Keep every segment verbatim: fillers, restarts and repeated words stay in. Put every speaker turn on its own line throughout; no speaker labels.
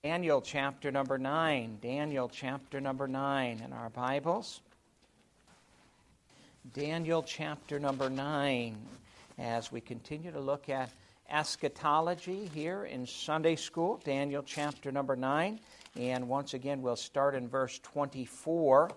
Daniel chapter number nine. Daniel chapter number nine in our Bibles. Daniel chapter number nine, as we continue to look at eschatology here in Sunday school. Daniel chapter number nine. And once again, we'll start in verse twenty-four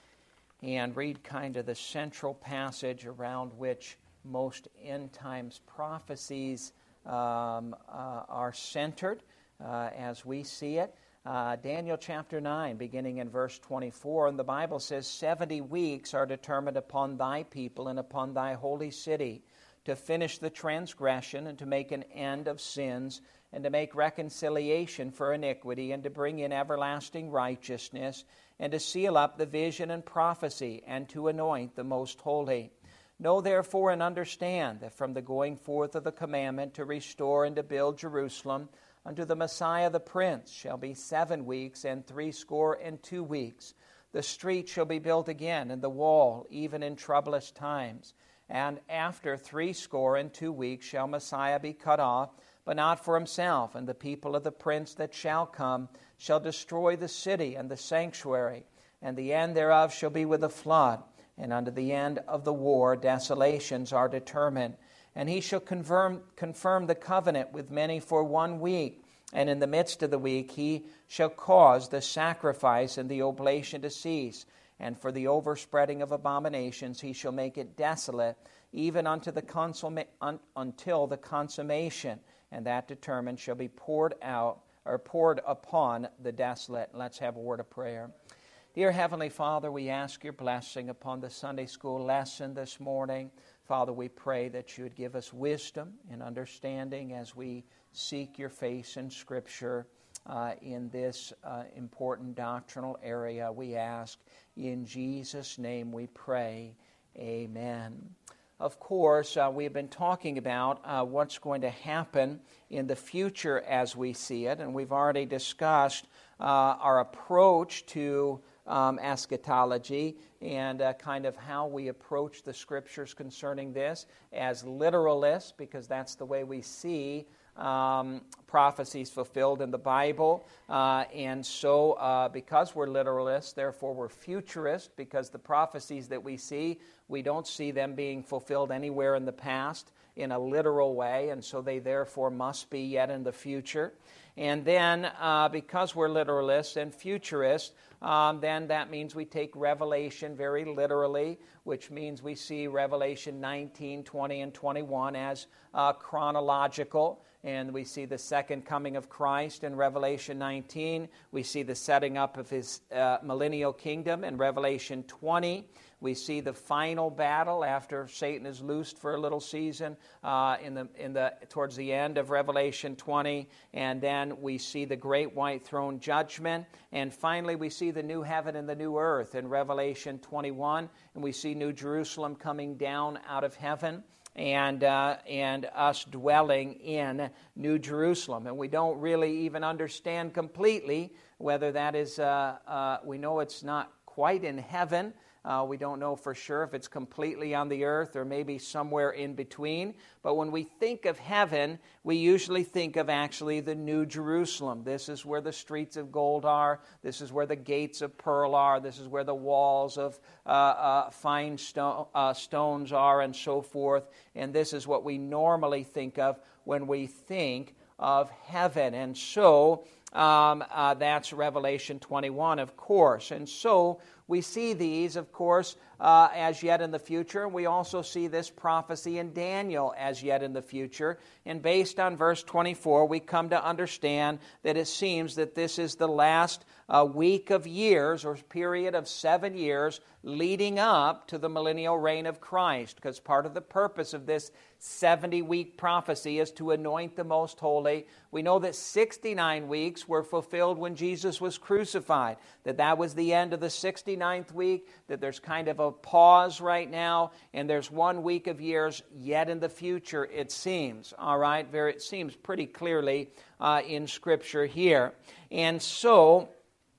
and read kind of the central passage around which most end times prophecies um, uh, are centered. Uh, as we see it. Uh, Daniel chapter nine, beginning in verse twenty-four, and the Bible says, seventy weeks are determined upon thy people and upon thy holy city, to finish the transgression and to make an end of sins, and to make reconciliation for iniquity, and to bring in everlasting righteousness, and to seal up the vision and prophecy, and to anoint the most holy. Know therefore and understand that from the going forth of the commandment to restore and to build Jerusalem unto the Messiah the Prince shall be seven weeks and threescore and two weeks. The street shall be built again, and the wall, even in troublous times. And after threescore and two weeks shall Messiah be cut off, but not for himself. And the people of the Prince that shall come shall destroy the city and the sanctuary. And the end thereof shall be with a flood. And unto the end of the war desolations are determined. And he shall confirm, confirm the covenant with many for one week. And in the midst of the week he shall cause the sacrifice and the oblation to cease. And for the overspreading of abominations he shall make it desolate, even unto the consumma- un- until the consummation. And that determined shall be poured out, or poured upon the desolate. Let's have a word of prayer. Dear Heavenly Father, we ask your blessing upon the Sunday school lesson this morning. Father, we pray that you would give us wisdom and understanding as we seek your face in Scripture uh, in this uh, important doctrinal area. We ask in Jesus' name we pray. Amen. Of course, uh, we've been talking about uh, what's going to happen in the future as we see it, and we've already discussed uh, our approach to Um, eschatology and uh, kind of how we approach the Scriptures concerning this as literalists, because that's the way we see um, prophecies fulfilled in the Bible. Uh, and so uh, because we're literalists, therefore we're futurists, because the prophecies that we see, we don't see them being fulfilled anywhere in the past in a literal way, and so they therefore must be yet in the future. And then, uh, because we're literalists and futurists, um, then that means we take Revelation very literally, which means we see Revelation nineteen, twenty, and twenty-one as uh, chronological. And we see the second coming of Christ in Revelation nineteen. We see the setting up of his uh, millennial kingdom in Revelation twenty. We see the final battle after Satan is loosed for a little season uh, in the in the towards the end of Revelation twenty, and then we see the great white throne judgment, and finally we see the new heaven and the new earth in Revelation twenty-one, and we see New Jerusalem coming down out of heaven. And uh, and us dwelling in New Jerusalem. And we don't really even understand completely whether that is, uh, uh, we know it's not quite in heaven. Uh, we don't know for sure if it's completely on the earth or maybe somewhere in between. But when we think of heaven, we usually think of actually the New Jerusalem. This is where the streets of gold are. This is where the gates of pearl are. This is where the walls of uh, uh, fine stone, uh, stones are, and so forth. And this is what we normally think of when we think of heaven. And so um, uh, that's Revelation twenty-one, of course. And so we see these, of course, uh, as yet in the future. We also see this prophecy in Daniel as yet in the future. And based on verse twenty-four, we come to understand that it seems that this is the last uh, week of years, or period of seven years, leading up to the millennial reign of Christ. Because part of the purpose of this seventy-week prophecy is to anoint the most holy. We know that sixty-nine weeks were fulfilled when Jesus was crucified, that that was the end of the sixty-ninth week, that there's kind of a pause right now, and there's one week of years yet in the future, it seems. All right, very, it seems pretty clearly uh, in Scripture here. And so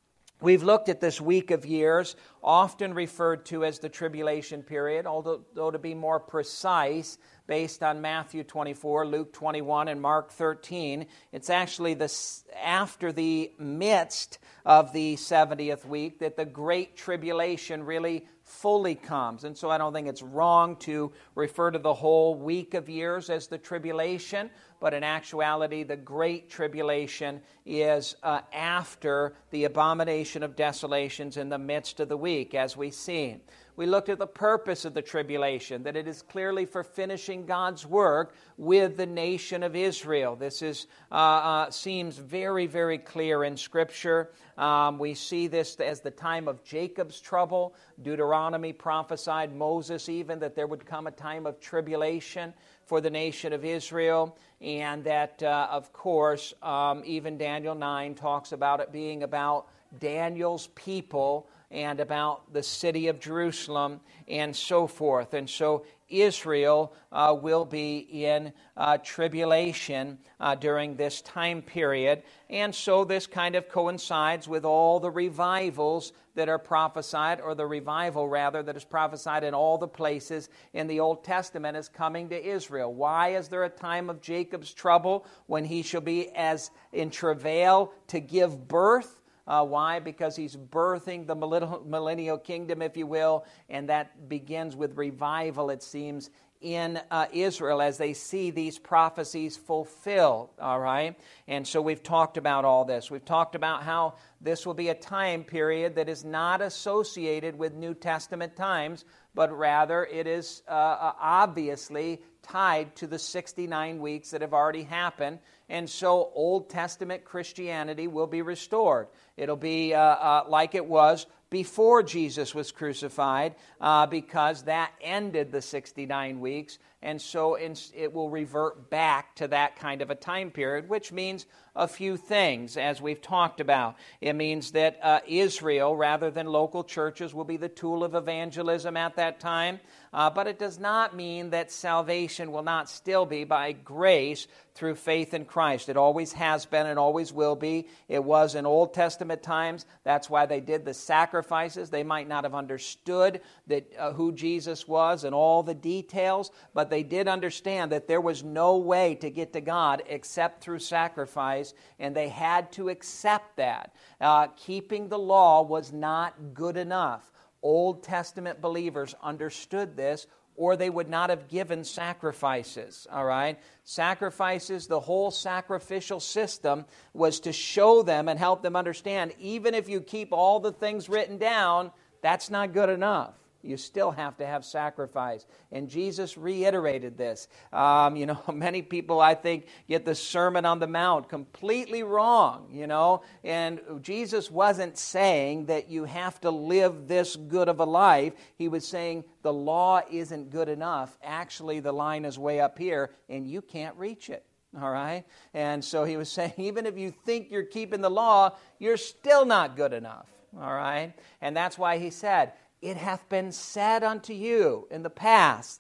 We've looked at this week of years, often referred to as the tribulation period, although though to be more precise, based on Matthew twenty-four, Luke twenty-one, and Mark thirteen, it's actually the, after the midst of the seventieth week that the Great Tribulation really fully comes. And so I don't think it's wrong to refer to the whole week of years as the tribulation, but in actuality, the Great Tribulation is uh, after the abomination of desolations in the midst of the week, as we see. We looked at the purpose of the tribulation, that it is clearly for finishing God's work with the nation of Israel. This is uh, uh, seems very, very clear in Scripture. Um, we see this as the time of Jacob's trouble. Deuteronomy prophesied, Moses even, that there would come a time of tribulation for the nation of Israel, and that, uh, of course, um, even Daniel nine talks about it being about Daniel's people and about the city of Jerusalem and so forth. And so Israel uh, will be in uh, tribulation uh, during this time period. And so this kind of coincides with all the revivals that are prophesied, or the revival rather, that is prophesied in all the places in the Old Testament is coming to Israel. Why is there a time of Jacob's trouble when he shall be as in travail to give birth? Uh, why? Because he's birthing the millennial kingdom, if you will, and that begins with revival, it seems, in uh, Israel as they see these prophecies fulfilled, all right? And so we've talked about all this. We've talked about how this will be a time period that is not associated with New Testament times, but rather it is uh, obviously tied to the sixty-nine weeks that have already happened. And so Old Testament Christianity will be restored. It'll be uh, uh, like it was before Jesus was crucified, uh, because that ended the sixty-nine weeks, and so it will revert back to that kind of a time period, which means a few things, as we've talked about. It means that uh, Israel, rather than local churches, will be the tool of evangelism at that time, uh, but it does not mean that salvation will not still be by grace through faith in Christ. It always has been and always will be. It was in Old Testament times. That's why they did the sacrifices. They might not have understood that uh, who Jesus was and all the details, but they did understand that there was no way to get to God except through sacrifice, and they had to accept that. Uh, keeping the law was not good enough. Old Testament believers understood this, or they would not have given sacrifices, all right? Sacrifices, the whole sacrificial system was to show them and help them understand, even if you keep all the things written down, that's not good enough. You still have to have sacrifice. And Jesus reiterated this. Um, you know, many people, I think, get the Sermon on the Mount completely wrong, you know. And Jesus wasn't saying that you have to live this good of a life. He was saying the law isn't good enough. Actually, the line is way up here, and you can't reach it. All right? And so he was saying, even if you think you're keeping the law, you're still not good enough. All right? And that's why he said, it hath been said unto you in the past,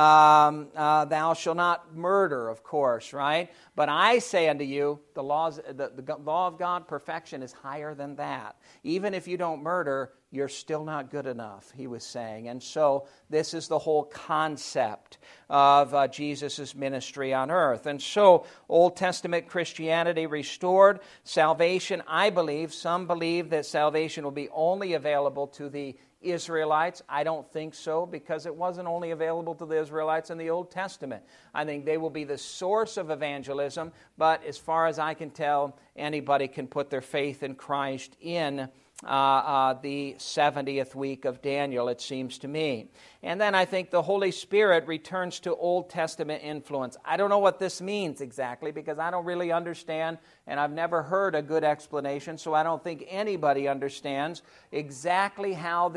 um, uh, thou shalt not murder, of course, right? But I say unto you, the, laws, the, the law of God, perfection, is higher than that. Even if you don't murder, you're still not good enough, he was saying. And so this is the whole concept of uh, Jesus' ministry on earth. And so Old Testament Christianity restored. Salvation, I believe, some believe that salvation will be only available to the Israelites. I don't think so, because it wasn't only available to the Israelites in the Old Testament. I think they will be the source of evangelism, but as far as I can tell, anybody can put their faith in Christ in uh, uh, the seventieth week of Daniel, it seems to me. And then I think the Holy Spirit returns to Old Testament influence. I don't know what this means exactly, because I don't really understand, and I've never heard a good explanation, so I don't think anybody understands exactly how the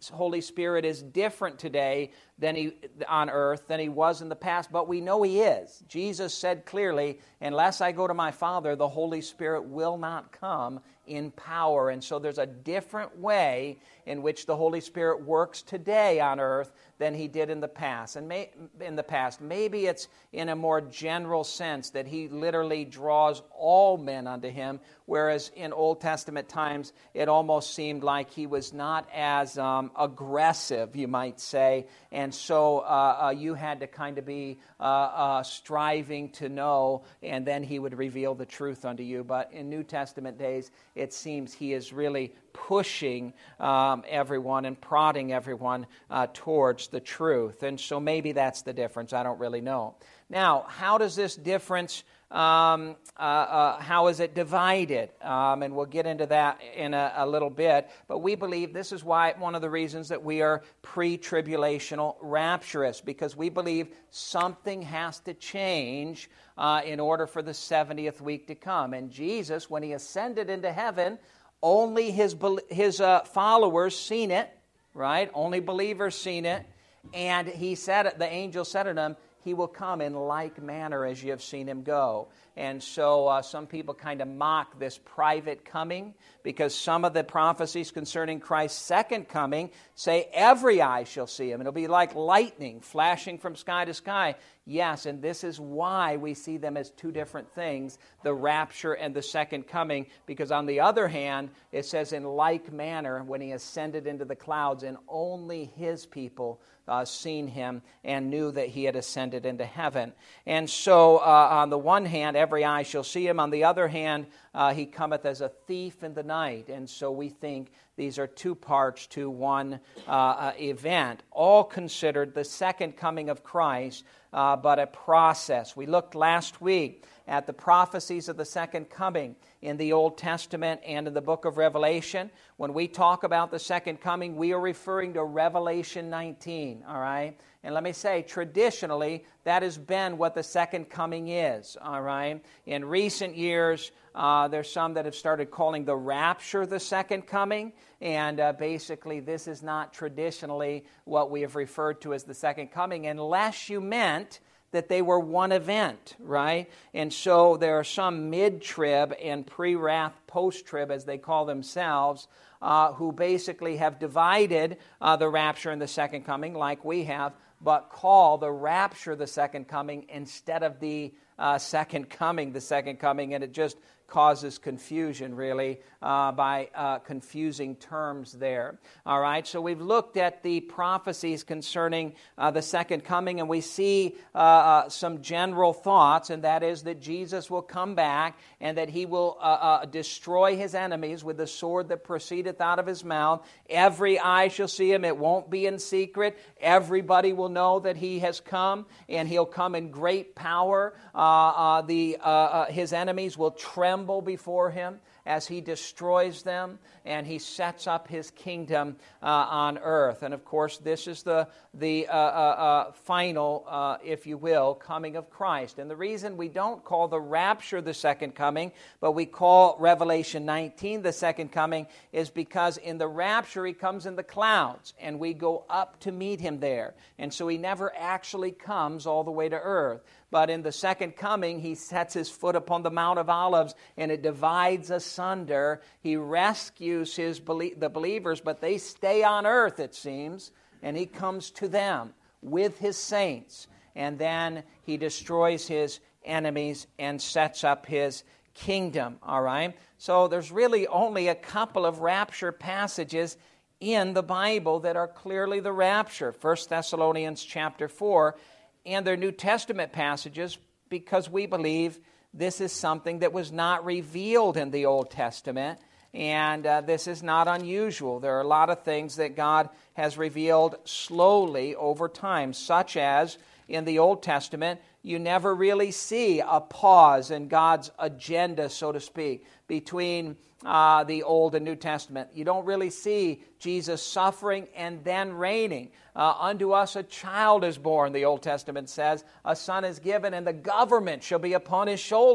Holy Spirit is different today than he on earth than he was in the past, but we know he is. Jesus said clearly, unless I go to my Father, the Holy Spirit will not come in power. And so there's a different way in which the Holy Spirit works today on earth than he did in the past. And may, in the past, maybe it's in a more general sense that he literally draws all men unto him, whereas in Old Testament times it almost seemed like he was not as um, aggressive, you might say, and so uh, uh, you had to kind of be uh, uh, striving to know, and then he would reveal the truth unto you. But in New Testament days, it seems he is really pushing um, everyone and prodding everyone uh, towards the truth. And so maybe that's the difference. I don't really know. Now, how does this difference, um, uh, uh, how is it divided? Um, and we'll get into that in a, a little bit. But we believe this is why one of the reasons that we are pre-tribulational rapturists, because we believe something has to change uh, in order for the seventieth week to come. And Jesus, when he ascended into heaven, only his his uh, followers seen it, right? Only believers seen it. And he said, the angel said to them, he will come in like manner as you have seen him go. And so uh, some people kind of mock this private coming, because some of the prophecies concerning Christ's second coming say every eye shall see him. It'll be like lightning flashing from sky to sky. Yes, and this is why we see them as two different things, the rapture and the second coming, because on the other hand, it says in like manner when he ascended into the clouds, and only his people uh, seen him and knew that he had ascended into heaven. And so uh, on the one hand, every eye shall see him. On the other hand, uh, he cometh as a thief in the night. And so we think these are two parts to one uh, uh, event, all considered the second coming of Christ, uh, but a process. We looked last week at the prophecies of the second coming in the Old Testament and in the book of Revelation. When we talk about the second coming, we are referring to Revelation nineteen, all right? And let me say, traditionally, that has been what the second coming is, all right? In recent years, uh, there's some that have started calling the rapture the second coming, and uh, basically this is not traditionally what we have referred to as the second coming, unless you meant that they were one event, right? And so there are some mid-trib and pre-wrath, post-trib, as they call themselves, uh, who basically have divided uh, the rapture and the second coming like we have, but call the rapture the second coming instead of the uh, second coming the second coming, and it just causes confusion, really, uh, by uh, confusing terms there. All right, so we've looked at the prophecies concerning uh, the second coming, and we see uh, uh, some general thoughts, and that is that Jesus will come back and that he will uh, uh, destroy his enemies with the sword that proceedeth out of his mouth. Every eye shall see him. It won't be in secret. Everybody will know that he has come, and he'll come in great power. Uh, uh, the uh, uh, his enemies will tremble before him as he destroys them, and he sets up his kingdom uh, on earth. And of course, this is the the uh, uh, uh, final, uh, if you will, coming of Christ. And the reason we don't call the rapture the second coming, but we call Revelation nineteen the second coming, is because in the rapture he comes in the clouds, and we go up to meet him there. And so he never actually comes all the way to earth. But in the second coming, he sets his foot upon the Mount of Olives, and it divides asunder. He rescues his the believers, but they stay on earth, it seems, and he comes to them with his saints. And then he destroys his enemies and sets up his kingdom, all right? So there's really only a couple of rapture passages in the Bible that are clearly the rapture. First Thessalonians chapter four, and they're New Testament passages because we believe this is something that was not revealed in the Old Testament, and uh, this is not unusual. There are a lot of things that God has revealed slowly over time, such as in the Old Testament, you never really see a pause in God's agenda, so to speak, between uh, the Old and New Testament. You don't really see Jesus suffering and then reigning. Uh, unto us a child is born, the Old Testament says. A son is given, and the government shall be upon his shoulder.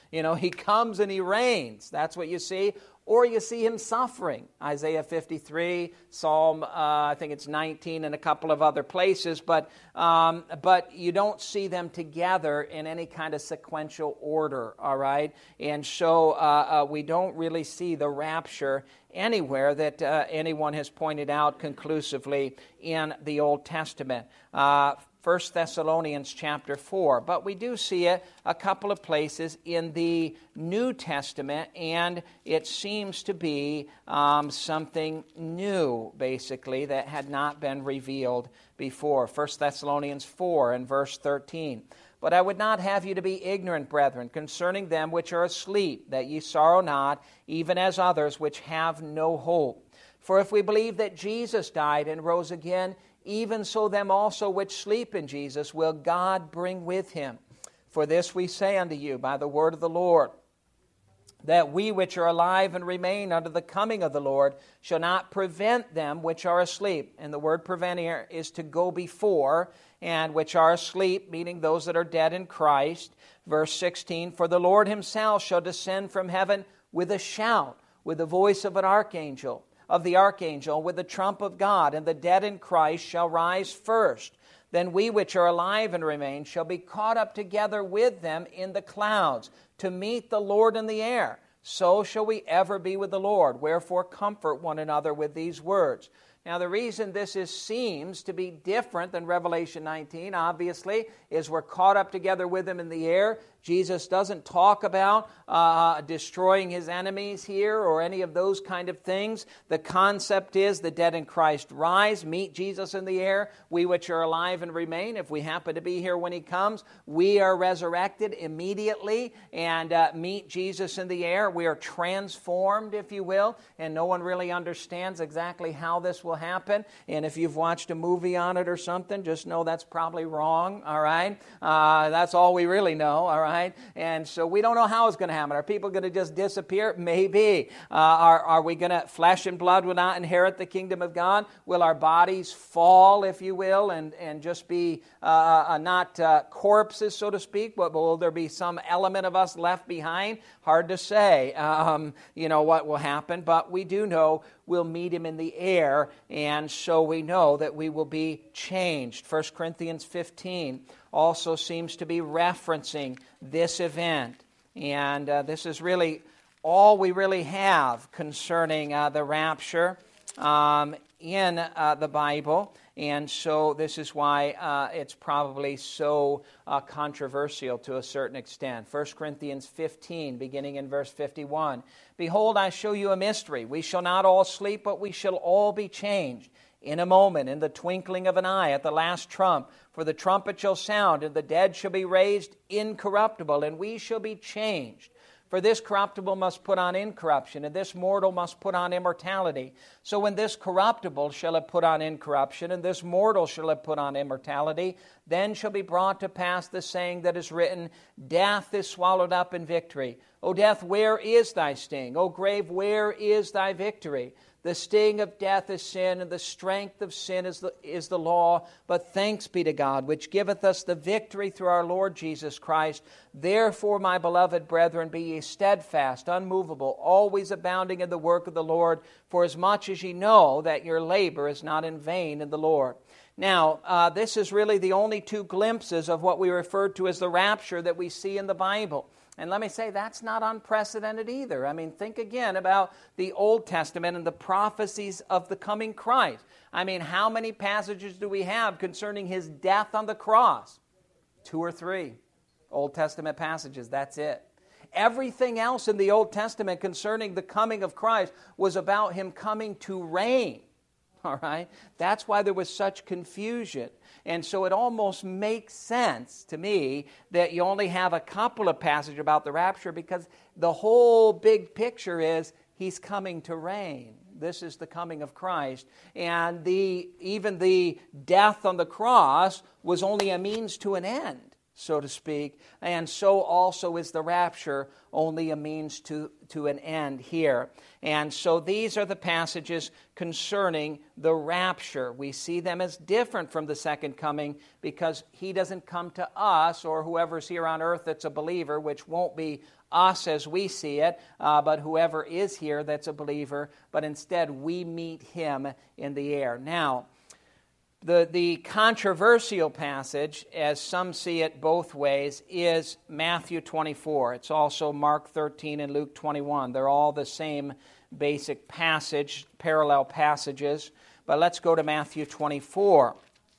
You know, he comes and he reigns. That's what you see. Or you see him suffering. Isaiah fifty-three, Psalm, uh, I think it's nineteen, and a couple of other places. But um, but you don't see them together in any kind of sequential order, all right? And so uh, uh, we don't really see the rapture anywhere that uh, anyone has pointed out conclusively in the Old Testament. Uh, First Thessalonians chapter four. But we do see it a couple of places in the New Testament, and it seems to be um, something new, basically, that had not been revealed before. First Thessalonians four and verse thirteen. But I would not have you to be ignorant, brethren, concerning them which are asleep, that ye sorrow not, even as others which have no hope. For if we believe that Jesus died and rose again, even so them also which sleep in Jesus will God bring with him. For this we say unto you by the word of the Lord, that we which are alive and remain unto the coming of the Lord shall not prevent them which are asleep. And the word prevent here is to go before, and which are asleep, meaning those that are dead in Christ. Verse sixteen, for the Lord himself shall descend from heaven with a shout, with the voice of an archangel, of the archangel, with the trump of God, and the dead in Christ shall rise first. Then we which are alive and remain shall be caught up together with them in the clouds, to meet the Lord in the air. So shall we ever be with the Lord. Wherefore comfort one another with these words. Now, the reason this is, seems to be different than Revelation nineteen, obviously, is we're caught up together with him in the air. Jesus doesn't talk about uh, destroying his enemies here or any of those kind of things. The concept is the dead in Christ rise, meet Jesus in the air. We which are alive and remain, if we happen to be here when he comes, we are resurrected immediately and uh, meet Jesus in the air. We are transformed, if you will, and no one really understands exactly how this will happen. And if you've watched a movie on it or something, just know that's probably wrong, all right? Uh, that's all we really know, all right? And so we don't know how it's going to happen. Are people going to just disappear? Maybe. Uh, are, are we going to, flesh and blood will not inherit the kingdom of God? Will our bodies fall, if you will, and, and just be uh, uh, not uh, corpses, so to speak, but will there be some element of us left behind? Hard to say, um, you know, what will happen, but we do know we'll meet him in the air, and so we know that we will be changed. First Corinthians fifteen also seems to be referencing this event, and uh, this is really all we really have concerning uh, the rapture um, in uh, the Bible. And so this is why uh, it's probably so uh, controversial to a certain extent. First Corinthians fifteen, beginning in verse fifty-one. Behold, I show you a mystery. We shall not all sleep, but we shall all be changed. In a moment, in the twinkling of an eye, at the last trump. For the trumpet shall sound, and the dead shall be raised incorruptible, and we shall be changed. For this corruptible must put on incorruption, and this mortal must put on immortality. So when this corruptible shall have put on incorruption, and this mortal shall have put on immortality, then shall be brought to pass the saying that is written, Death is swallowed up in victory. O death, where is thy sting? O grave, where is thy victory? The sting of death is sin, and the strength of sin is the, is the law. But thanks be to God, which giveth us the victory through our Lord Jesus Christ. Therefore, my beloved brethren, be ye steadfast, unmovable, always abounding in the work of the Lord, for as much as ye know that your labor is not in vain in the Lord. Now, uh, this is really the only two glimpses of what we refer to as the rapture that we see in the Bible. And let me say, that's not unprecedented either. I mean, think again about the Old Testament and the prophecies of the coming Christ. I mean, how many passages do we have concerning his death on the cross? Two or three Old Testament passages, that's it. Everything else in the Old Testament concerning the coming of Christ was about him coming to reign. All right? That's why there was such confusion. And so it almost makes sense to me that you only have a couple of passages about the rapture, because the whole big picture is he's coming to reign. This is the coming of Christ. And the even the death on the cross was only a means to an end, so to speak. And so also is the rapture only a means to, to an end here. And so these are the passages concerning the rapture. We see them as different from the second coming because he doesn't come to us or whoever's here on earth that's a believer, which won't be us as we see it, uh, but whoever is here that's a believer, but instead we meet him in the air. Now, the, the controversial passage, as some see it both ways, is Matthew twenty-four. It's also Mark thirteen and Luke twenty-one. They're all the same basic passage, parallel passages. But let's go to Matthew twenty-four.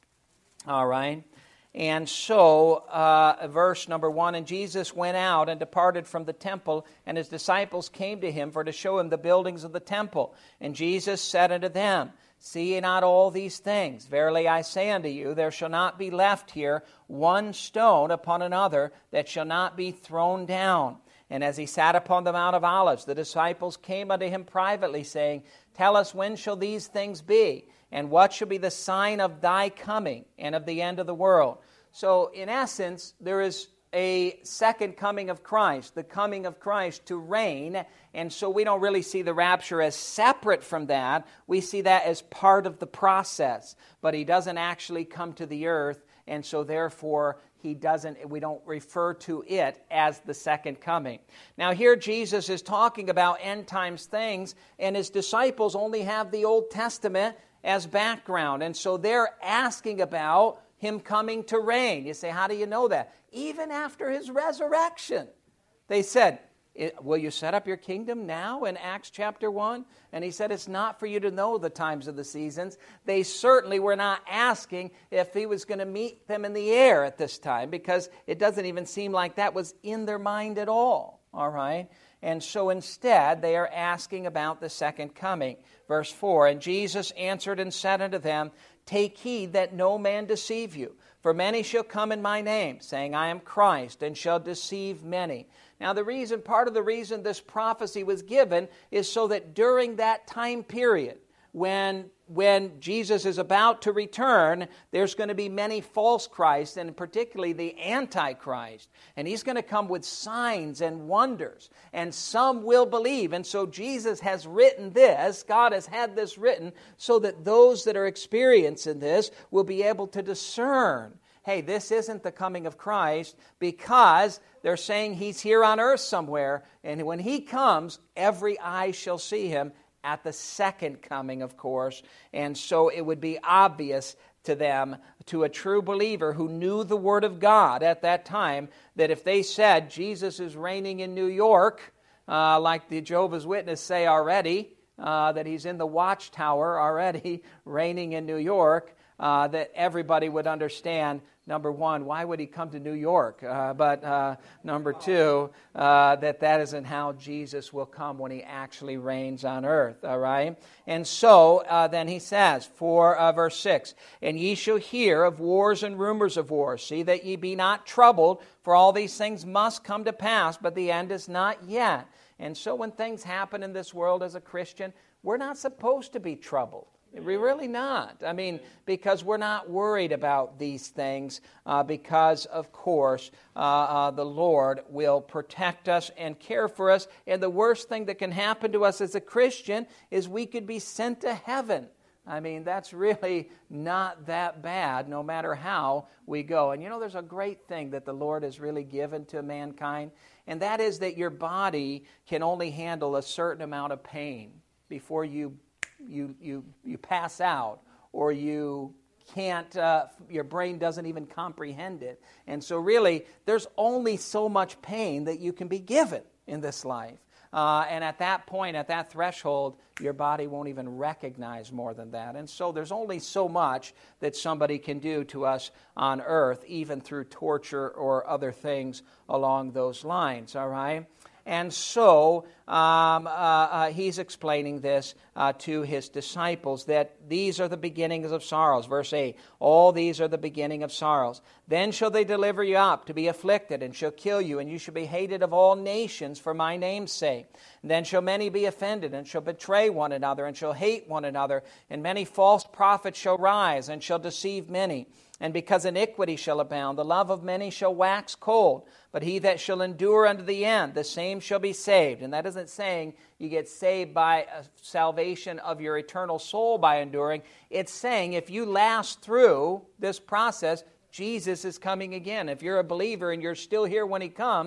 All right. And so, uh, verse number one, and Jesus went out and departed from the temple, and his disciples came to him for to show him the buildings of the temple. And Jesus said unto them, See ye not all these things? Verily I say unto you, there shall not be left here one stone upon another that shall not be thrown down. And as he sat upon the Mount of Olives, the disciples came unto him privately, saying, Tell us, when shall these things be? And what shall be the sign of thy coming and of the end of the world? So, in essence, there is a second coming of Christ, the coming of Christ to reign. And so we don't really see the rapture as separate from that. We see that as part of the process. But he doesn't actually come to the earth, and so therefore he doesn't, we don't refer to it as the second coming. Now here Jesus is talking about end times things, and his disciples only have the Old Testament as background. And so they're asking about him coming to reign. You say, how do you know that? Even after his resurrection. They said, will you set up your kingdom now in Acts chapter one? And he said, it's not for you to know the times of the seasons. They certainly were not asking if he was going to meet them in the air at this time, because it doesn't even seem like that was in their mind at all. All right? And so instead, they are asking about the second coming. Verse four, and Jesus answered and said unto them, Take heed that no man deceive you. For many shall come in my name, saying, I am Christ, and shall deceive many. Now the reason, part of the reason this prophecy was given is so that during that time period, when, when Jesus is about to return, there's going to be many false Christs, and particularly the Antichrist. And he's going to come with signs and wonders, and some will believe. And so Jesus has written this, God has had this written, so that those that are experiencing this will be able to discern, hey, this isn't the coming of Christ, because they're saying he's here on earth somewhere, and when he comes, every eye shall see him at the second coming, of course. And so it would be obvious to them, to a true believer who knew the Word of God at that time, that if they said Jesus is reigning in New York, uh, like the Jehovah's Witnesses say already, uh, that he's in the Watchtower already, reigning in New York, uh, that everybody would understand, number one, why would he come to New York? Uh, but uh, number two, uh, that that isn't how Jesus will come when he actually reigns on earth, all right? And so uh, then he says, for uh, verse six, and ye shall hear of wars and rumors of wars. See that ye be not troubled, for all these things must come to pass, but the end is not yet. And so when things happen in this world as a Christian, we're not supposed to be troubled. We're really not. I mean, because we're not worried about these things uh, because, of course, uh, uh, the Lord will protect us and care for us. And the worst thing that can happen to us as a Christian is we could be sent to heaven. I mean, that's really not that bad, no matter how we go. And you know, there's a great thing that the Lord has really given to mankind, and that is that your body can only handle a certain amount of pain before you You, you you pass out, or you can't, uh, your brain doesn't even comprehend it. And so really, there's only so much pain that you can be given in this life. Uh, and at that point, at that threshold, your body won't even recognize more than that. And so there's only so much that somebody can do to us on earth, even through torture or other things along those lines, all right? And so um, uh, uh, he's explaining this uh, to his disciples, that these are the beginnings of sorrows. Verse eight, all these are the beginning of sorrows. Then shall they deliver you up to be afflicted, and shall kill you, and you shall be hated of all nations for my name's sake. And then shall many be offended, and shall betray one another, and shall hate one another. And many false prophets shall rise, and shall deceive many. And because iniquity shall abound, the love of many shall wax cold. But he that shall endure unto the end, the same shall be saved. And that isn't saying you get saved by a salvation of your eternal soul by enduring. It's saying if you last through this process, Jesus is coming again. If you're a believer and you're still here when he comes,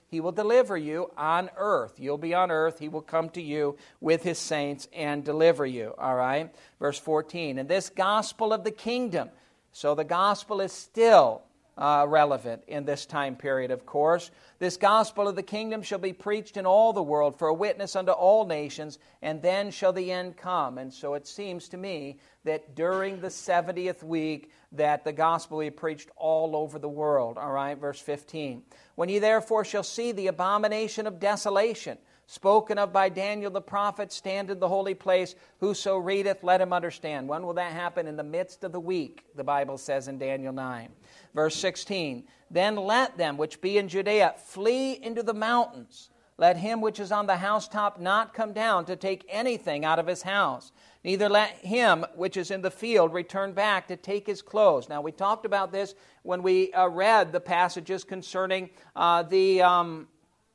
He will deliver you on earth. You'll be on earth. He will come to you with his saints and deliver you. All right? Verse fourteen. And this gospel of the kingdom. So the gospel is still uh, relevant in this time period, of course. This gospel of the kingdom shall be preached in all the world for a witness unto all nations, and then shall the end come. And so it seems to me that during the seventieth week that the gospel will be preached all over the world. All right, verse fifteen. When ye therefore shall see the abomination of desolation, spoken of by Daniel the prophet, stand in the holy place. Whoso readeth, let him understand. When will that happen? In the midst of the week, the Bible says in Daniel nine. Verse sixteen. Then let them which be in Judea flee into the mountains. Let him which is on the housetop not come down to take anything out of his house. Neither let him which is in the field return back to take his clothes. Now, we talked about this when we uh, read the passages concerning uh, the... Um,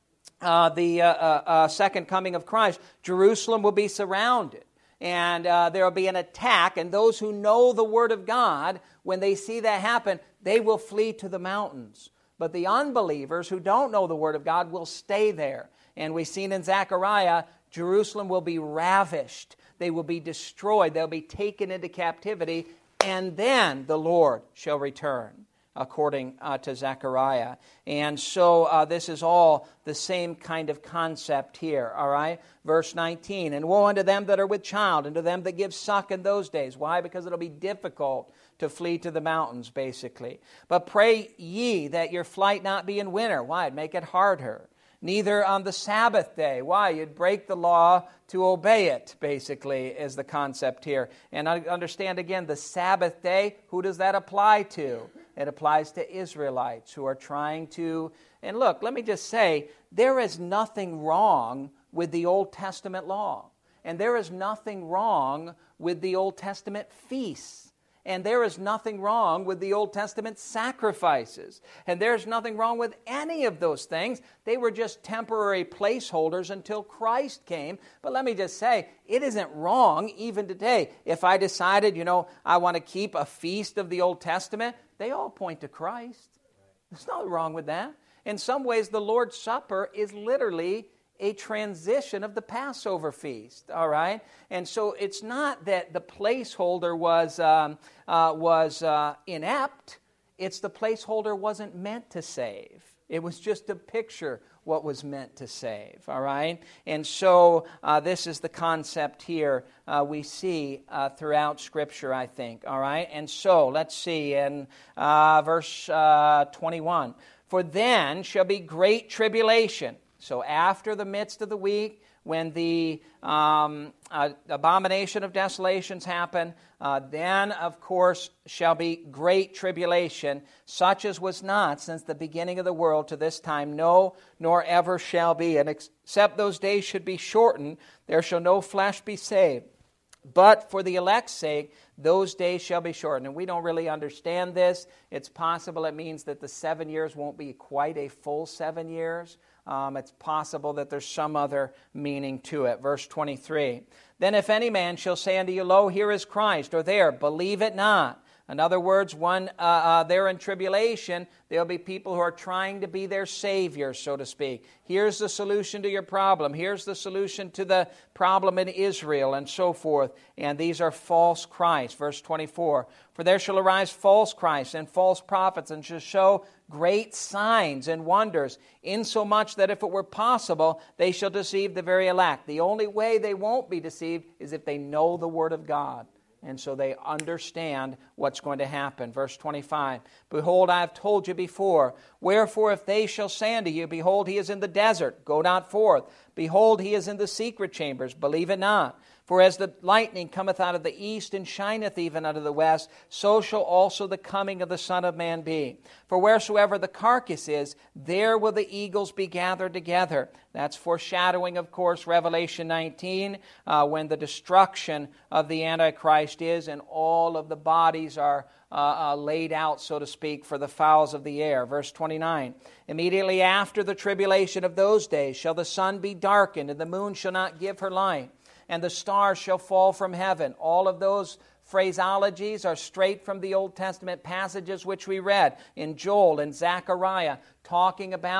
Uh, the uh, uh, uh, second coming of Christ. Jerusalem will be surrounded, and uh, there will be an attack, and those who know the Word of God, when they see that happen, they will flee to the mountains. But the unbelievers who don't know the Word of God will stay there. And we've seen in Zechariah, Jerusalem will be ravished. They will be destroyed. They'll be taken into captivity, and then the Lord shall return, according uh, to Zechariah. And so uh, this is all the same kind of concept here, all right? Verse nineteen, and woe unto them that are with child, and to them that give suck in those days. Why? Because it'll be difficult to flee to the mountains, basically. But pray ye that your flight not be in winter. Why? It'd make it harder. Neither on the Sabbath day. Why? You'd break the law to obey it, basically, is the concept here. And I understand, again, the Sabbath day, who does that apply to? It applies to Israelites who are trying to... And look, let me just say, there is nothing wrong with the Old Testament law. And there is nothing wrong with the Old Testament feasts. And there is nothing wrong with the Old Testament sacrifices. And there's nothing wrong with any of those things. They were just temporary placeholders until Christ came. But let me just say, it isn't wrong even today. If I decided, you know, I want to keep a feast of the Old Testament, they all point to Christ. There's nothing wrong with that. In some ways, the Lord's Supper is literally a transition of the Passover feast, all right? And so it's not that the placeholder was, um, uh, was uh, inept. It's the placeholder wasn't meant to save. It was just to picture what was meant to save, all right? And so uh, this is the concept here uh, we see uh, throughout Scripture, I think, all right? And so let's see in uh, verse uh, twenty-one. For then shall be great tribulation. So after the midst of the week, when the um, uh, abomination of desolations happen, uh, then, of course, shall be great tribulation, such as was not since the beginning of the world to this time, no, nor ever shall be. And except those days should be shortened, there shall no flesh be saved. But for the elect's sake, those days shall be shortened. And we don't really understand this. It's possible it means that the seven years won't be quite a full seven years. Um, it's possible that there's some other meaning to it. Verse twenty-three. Then if any man shall say unto you, Lo, here is Christ, or there, believe it not. In other words, when uh, uh, they're in tribulation, there'll be people who are trying to be their savior, so to speak. Here's the solution to your problem. Here's the solution to the problem in Israel, and so forth. And these are false Christs. Verse twenty-four. For there shall arise false Christs and false prophets, and shall show great signs and wonders, insomuch that if it were possible, they shall deceive the very elect. The only way they won't be deceived is if they know the Word of God. And so they understand what's going to happen. Verse twenty-five, Behold, I have told you before. Wherefore, if they shall say unto you, Behold, he is in the desert, go not forth. Behold, he is in the secret chambers, believe it not. For as the lightning cometh out of the east and shineth even unto the west, so shall also the coming of the Son of Man be. For wheresoever the carcass is, there will the eagles be gathered together. That's foreshadowing, of course, Revelation nineteen, uh, when the destruction of the Antichrist is, and all of the bodies are uh, uh, laid out, so to speak, for the fowls of the air. Verse twenty-nine, Immediately after the tribulation of those days shall the sun be darkened, and the moon shall not give her light, and the stars shall fall from heaven. All of those phraseologies are straight from the Old Testament passages which we read in Joel and Zechariah, talking about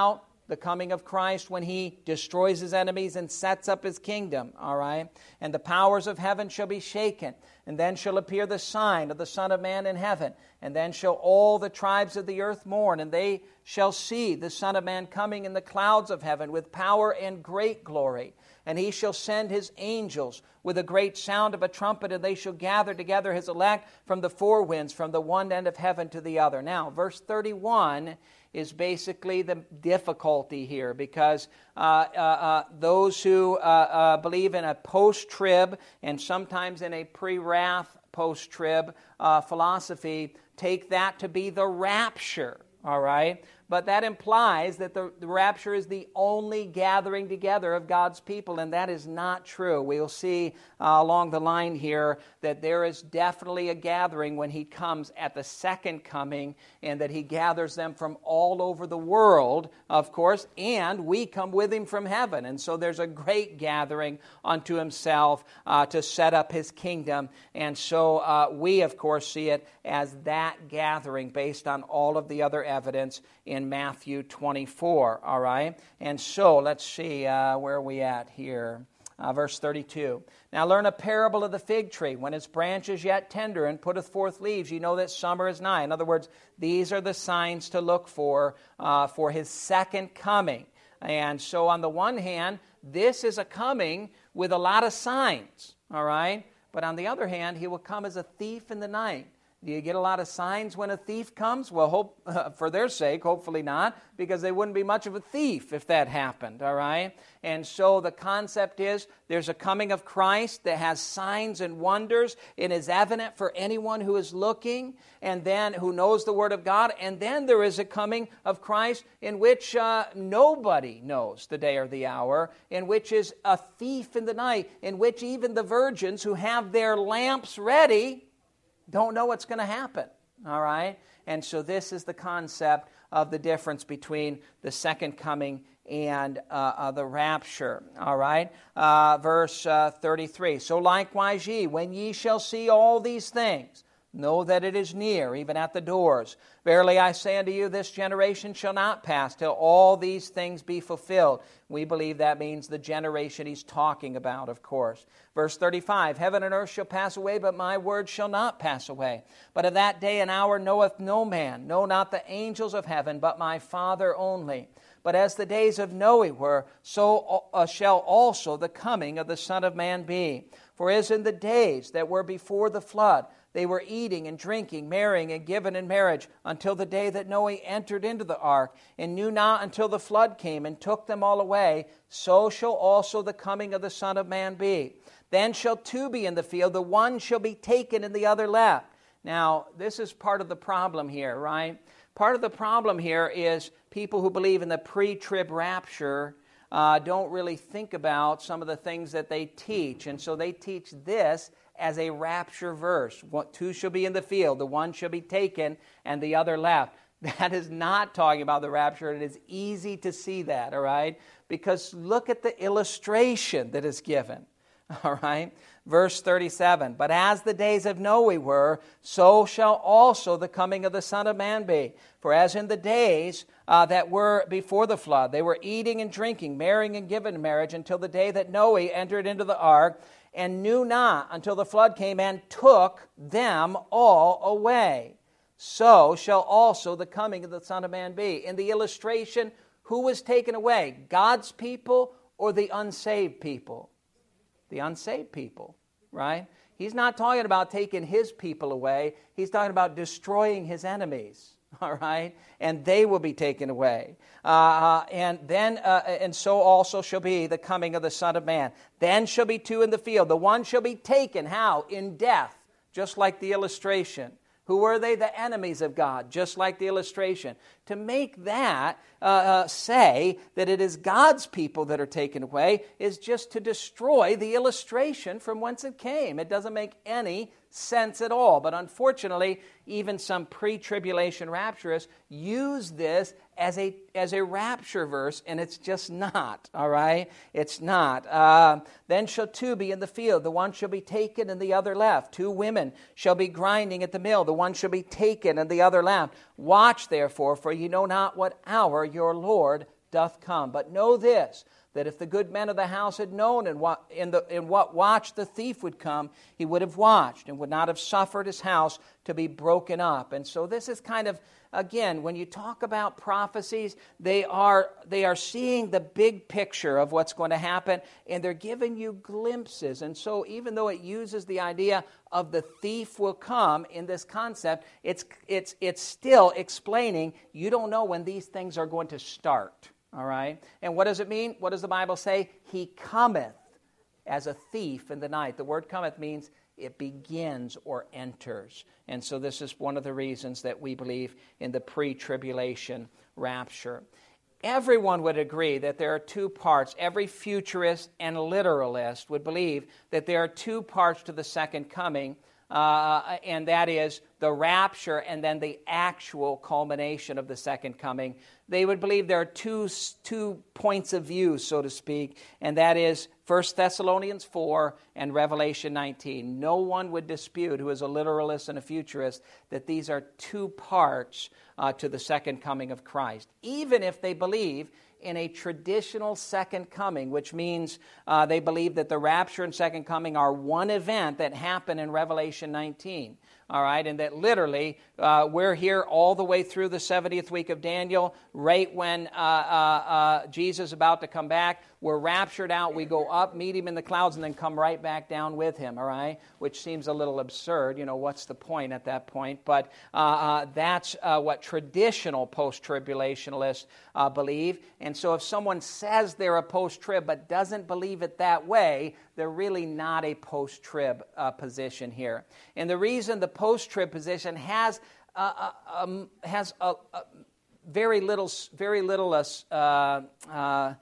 the coming of Christ when he destroys his enemies and sets up his kingdom, all right? And the powers of heaven shall be shaken, and then shall appear the sign of the Son of Man in heaven, and then shall all the tribes of the earth mourn, and they shall see the Son of Man coming in the clouds of heaven with power and great glory. And he shall send his angels with a great sound of a trumpet, and they shall gather together his elect from the four winds, from the one end of heaven to the other. Now, verse thirty-one is basically the difficulty here, because uh, uh, uh, those who uh, uh, believe in a post-trib and sometimes in a pre-wrath post-trib uh, philosophy take that to be the rapture, all right? But that implies that the, the rapture is the only gathering together of God's people, and that is not true. We'll see uh, along the line here that there is definitely a gathering when he comes at the second coming, and that he gathers them from all over the world, of course, and we come with him from heaven. And so there's a great gathering unto himself uh, to set up his kingdom. And so uh, we, of course, see it as that gathering based on all of the other evidence in Matthew twenty-four, all right? And so, let's see, uh, where are we at here? Uh, verse thirty-two. Now learn a parable of the fig tree. When its branch is yet tender and putteth forth leaves, you know that summer is nigh. In other words, these are the signs to look for uh, for his second coming. And so on the one hand, this is a coming with a lot of signs, all right? But on the other hand, he will come as a thief in the night. Do you get a lot of signs when a thief comes? Well, hope uh, for their sake, hopefully not, because they wouldn't be much of a thief if that happened, all right? And so the concept is there's a coming of Christ that has signs and wonders and is evident for anyone who is looking and then who knows the Word of God. And then there is a coming of Christ in which uh, nobody knows the day or the hour, in which is a thief in the night, in which even the virgins who have their lamps ready don't know what's going to happen, all right? And so this is the concept of the difference between the second coming and uh, uh, the rapture, all right? Uh, verse uh, thirty-three, so likewise ye, when ye shall see all these things, know that it is near, even at the doors. Verily I say unto you, this generation shall not pass till all these things be fulfilled. We believe that means the generation he's talking about, of course. Verse thirty-five, heaven and earth shall pass away, but my word shall not pass away. But of that day and hour knoweth no man, no, not the angels of heaven, but my Father only. But as the days of Noe were, so uh, shall also the coming of the Son of Man be. For as in the days that were before the flood, they were eating and drinking, marrying and given in marriage, until the day that Noe entered into the ark, and knew not until the flood came and took them all away, so shall also the coming of the Son of Man be. Then shall two be in the field, the one shall be taken and the other left. Now, this is part of the problem here, right? Part of the problem here is people who believe in the pre-trib rapture uh, don't really think about some of the things that they teach. And so they teach this as a rapture verse. What, two shall be in the field, the one shall be taken, and the other left. That is not talking about the rapture. It is easy to see that, all right? Because look at the illustration that is given, all right? Verse thirty-seven, but as the days of Noe were, so shall also the coming of the Son of Man be. For as in the days uh, that were before the flood, they were eating and drinking, marrying and giving in marriage, until the day that Noe entered into the ark, and knew not until the flood came and took them all away. So shall also the coming of the Son of Man be. In the illustration, who was taken away? God's people or the unsaved people? The unsaved people, right? He's not talking about taking his people away. He's talking about destroying his enemies, all right? And they will be taken away. Uh, and then, uh, and so also shall be the coming of the Son of Man. Then shall be two in the field. The one shall be taken, how? In death, just like the illustration. Who were they? The enemies of God, just like the illustration. To make that uh, uh, say that it is God's people that are taken away is just to destroy the illustration from whence it came. It doesn't make any sense at all. But unfortunately, even some pre-tribulation rapturists use this as a as a rapture verse, and it's just not, all right? It's not. Uh, then shall two be in the field, the one shall be taken and the other left. Two women shall be grinding at the mill, the one shall be taken and the other left. Watch therefore, for ye know not what hour your Lord doth come. But know this, that if the good men of the house had known in what, in, the, in what watch the thief would come, he would have watched and would not have suffered his house to be broken up. And so this is kind of, again, when you talk about prophecies, they are they are seeing the big picture of what's going to happen, and they're giving you glimpses. And so even though it uses the idea of the thief will come in this concept, it's it's it's still explaining you don't know when these things are going to start. All right? And what does it mean? What does the Bible say? He cometh as a thief in the night. The word cometh means it begins or enters. And so this is one of the reasons that we believe in the pre-tribulation rapture. Everyone would agree that there are two parts. Every futurist and literalist would believe that there are two parts to the second coming, uh, and that is the rapture and then the actual culmination of the second coming. They would believe there are two, two points of view, so to speak, and that is First Thessalonians four and Revelation nineteen. No one would dispute, who is a literalist and a futurist, that these are two parts uh, to the second coming of Christ. Even if they believe in a traditional second coming, which means uh, they believe that the rapture and second coming are one event that happened in Revelation nineteen. All right, and that literally uh, we're here all the way through the seventieth week of Daniel, right when uh, uh, uh, Jesus is about to come back. We're raptured out, we go up, meet him in the clouds, and then come right back down with him, all right? Which seems a little absurd. You know, what's the point at that point? But uh, uh, that's uh, what traditional post-tribulationalists uh, believe. And so if someone says they're a post-trib but doesn't believe it that way, they're really not a post-trib uh, position here. And the reason the post-trib position has uh, uh, um, has a, a very little, very little uh, uh,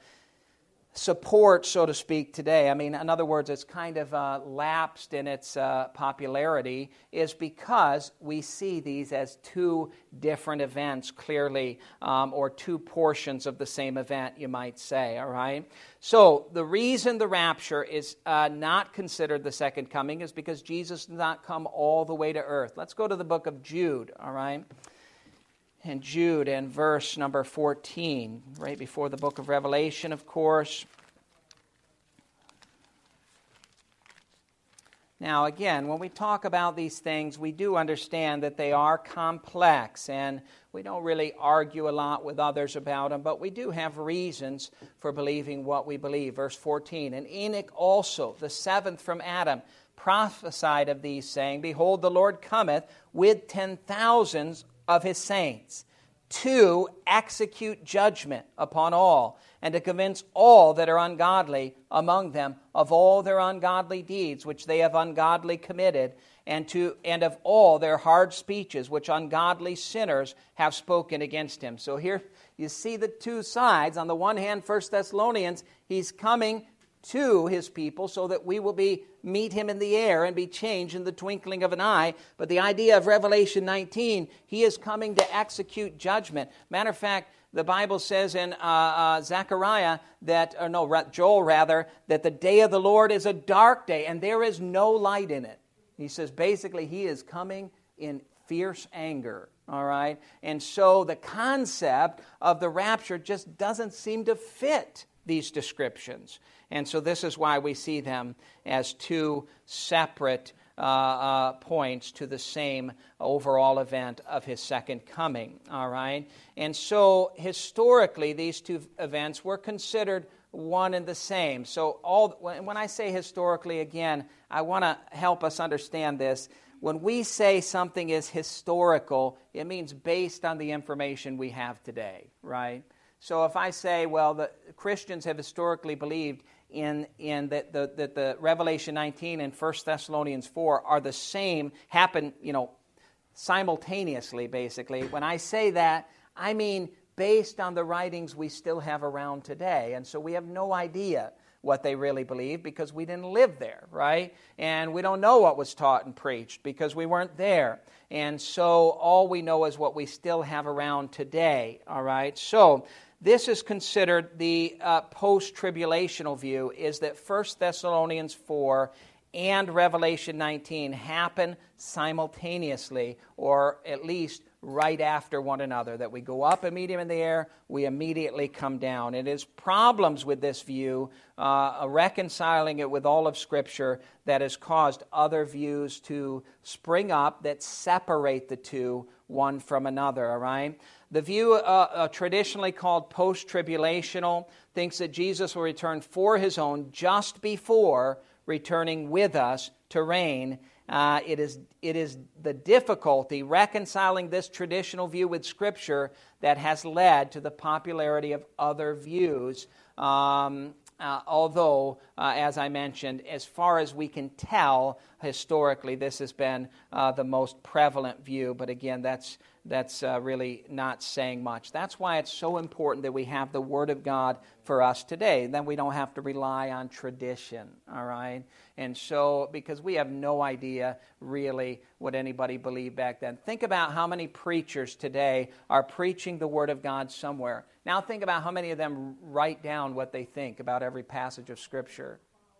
support, so to speak, today. I mean, in other words, it's kind of uh, lapsed in its uh, popularity, is because we see these as two different events, clearly, um, or two portions of the same event, you might say, all right? So the reason the rapture is uh, not considered the second coming is because Jesus did not come all the way to earth. Let's go to the book of Jude, all right? And Jude and verse number fourteen, right before the book of Revelation, of course. Now, again, when we talk about these things, we do understand that they are complex, and we don't really argue a lot with others about them, but we do have reasons for believing what we believe. Verse fourteen, and Enoch also, the seventh from Adam, prophesied of these, saying, Behold, the Lord cometh with ten thousands of his saints, to execute judgment upon all, and to convince all that are ungodly among them of all their ungodly deeds which they have ungodly committed, and to and of all their hard speeches which ungodly sinners have spoken against him. So here you see the two sides. On the one hand, First Thessalonians, he's coming to his people so that we will be meet him in the air and be changed in the twinkling of an eye. But the idea of Revelation nineteen, he is coming to execute judgment. Matter of fact, the Bible says in uh, uh, Zechariah that, or no, Joel rather, that the day of the Lord is a dark day and there is no light in it. He says basically he is coming in fierce anger. All right? And so the concept of the rapture just doesn't seem to fit these descriptions. And so this is why we see them as two separate uh, uh, points to the same overall event of his second coming. All right? And so historically, these two events were considered one and the same. So all when I say historically, again, I want to help us understand this. When we say something is historical, it means based on the information we have today, right? So if I say, well, the Christians have historically believed in, in that the, that the Revelation nineteen and First Thessalonians four are the same, happen, you know, simultaneously, basically. When I say that, I mean based on the writings we still have around today. And so we have no idea what they really believe because we didn't live there, right? And we don't know what was taught and preached because we weren't there. And so all we know is what we still have around today, all right? So this is considered the uh, post-tribulational view, is that First Thessalonians four and Revelation nineteen happen simultaneously, or at least right after one another, that we go up and meet him in the air, we immediately come down. It is problems with this view, uh, reconciling it with all of Scripture, that has caused other views to spring up that separate the two one from another, all right? The view uh, uh, traditionally called post-tribulational thinks that Jesus will return for his own just before returning with us to reign. Uh, it is it is the difficulty reconciling this traditional view with Scripture that has led to the popularity of other views. Um, uh, although, uh, as I mentioned, as far as we can tell, historically, this has been uh, the most prevalent view. But again, that's that's uh, really not saying much. That's why it's so important that we have the Word of God for us today. Then we don't have to rely on tradition, all right? And so, because we have no idea really what anybody believed back then. Think about how many preachers today are preaching the Word of God somewhere. Now think about how many of them write down what they think about every passage of Scripture.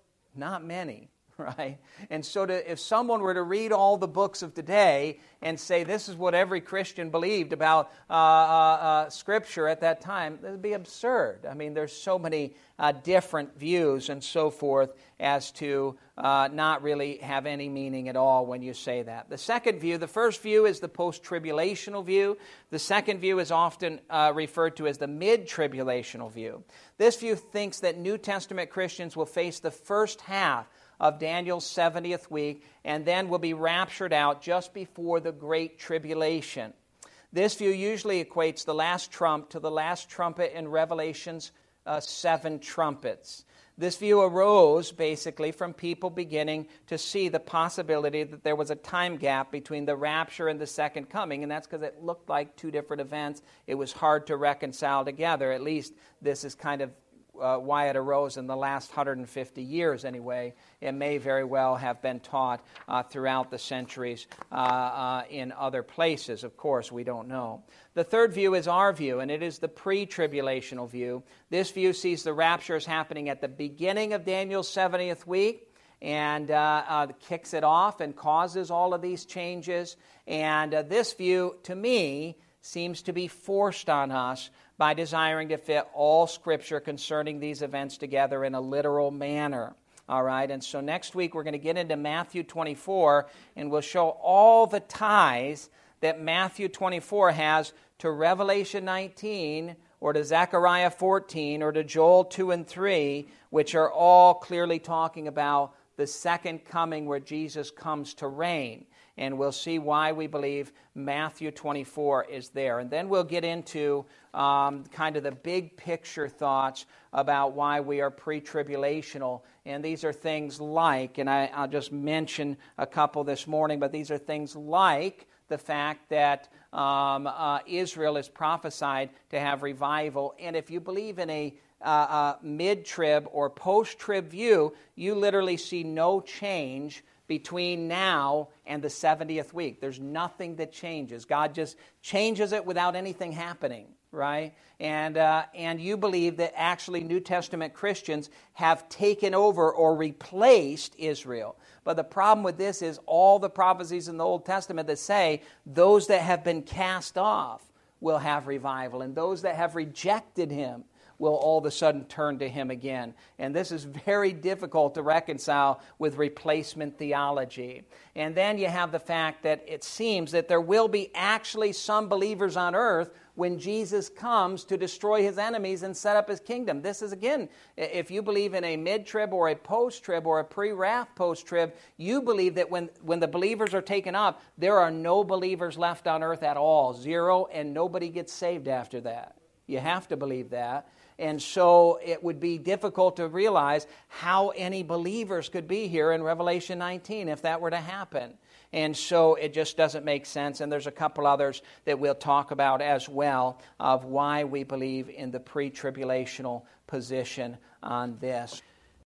Not many. Right? And so to, if someone were to read all the books of today and say this is what every Christian believed about uh, uh, uh, Scripture at that time, that would be absurd. I mean, there's so many uh, different views and so forth as to uh, not really have any meaning at all when you say that. The second view, the first view is the post-tribulational view. The second view is often uh, referred to as the mid-tribulational view. This view thinks that New Testament Christians will face the first half of Daniel's seventieth week, and then will be raptured out just before the Great Tribulation. This view usually equates the last trump to the last trumpet in Revelation's uh, seven trumpets. This view arose basically from people beginning to see the possibility that there was a time gap between the rapture and the second coming, and that's because it looked like two different events. It was hard to reconcile together. At least this is kind of Uh, why it arose in the last one hundred fifty years anyway. It may very well have been taught uh, throughout the centuries uh, uh, in other places. Of course, we don't know. The third view is our view, and it is the pre-tribulational view. This view sees the rapture as happening at the beginning of Daniel's seventieth week, and uh, uh, kicks it off and causes all of these changes. And uh, this view, to me, seems to be forced on us by desiring to fit all Scripture concerning these events together in a literal manner. All right, and so next week we're going to get into Matthew twenty-four, and we'll show all the ties that Matthew twenty-four has to Revelation nineteen, or to Zechariah fourteen, or to Joel two and three, which are all clearly talking about the second coming where Jesus comes to reign. And we'll see why we believe Matthew twenty-four is there. And then we'll get into um, kind of the big picture thoughts about why we are pre-tribulational. And these are things like, and I, I'll just mention a couple this morning, but these are things like the fact that um, uh, Israel is prophesied to have revival. And if you believe in a uh, uh, mid-trib or post-trib view, you literally see no change between now and the seventieth week. There's nothing that changes. God just changes it without anything happening, right? And uh, and you believe that actually New Testament Christians have taken over or replaced Israel. But the problem with this is all the prophecies in the Old Testament that say those that have been cast off will have revival, and those that have rejected him will all of a sudden turn to him again. And this is very difficult to reconcile with replacement theology. And then you have the fact that it seems that there will be actually some believers on earth when Jesus comes to destroy his enemies and set up his kingdom. This is, again, if you believe in a mid-trib or a post-trib or a pre-wrath post-trib, you believe that when, when the believers are taken up, there are no believers left on earth at all, zero, and nobody gets saved after that. You have to believe that. And so it would be difficult to realize how any believers could be here in Revelation nineteen if that were to happen. And so it just doesn't make sense. And there's a couple others that we'll talk about as well of why we believe in the pre-tribulational position on this.